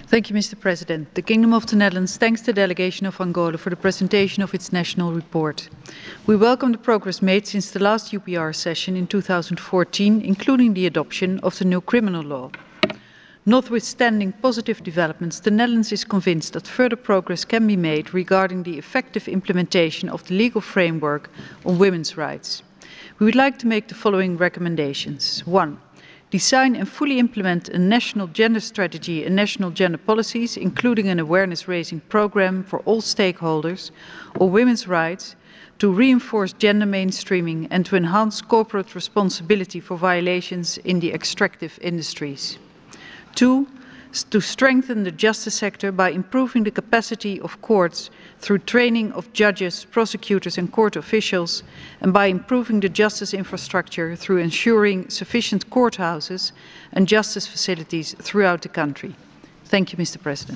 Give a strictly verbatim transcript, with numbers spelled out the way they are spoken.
Thank you, Mister President. The Kingdom of the Netherlands thanks the delegation of Angola for the presentation of its national report. We welcome the progress made since the last U P R session in two thousand fourteen, including the adoption of the new criminal law. Notwithstanding positive developments, the Netherlands is convinced that further progress can be made regarding the effective implementation of the legal framework on women's rights. We would like to make the following recommendations. One, design and fully implement a national gender strategy and national gender policies, including an awareness-raising programme for all stakeholders on women's rights, to reinforce gender mainstreaming and to enhance corporate responsibility for violations in the extractive industries. Two, to strengthen the justice sector by improving the capacity of courts through training of judges, prosecutors and court officials, and by improving the justice infrastructure through ensuring sufficient courthouses and justice facilities throughout the country. Thank you, Mister President.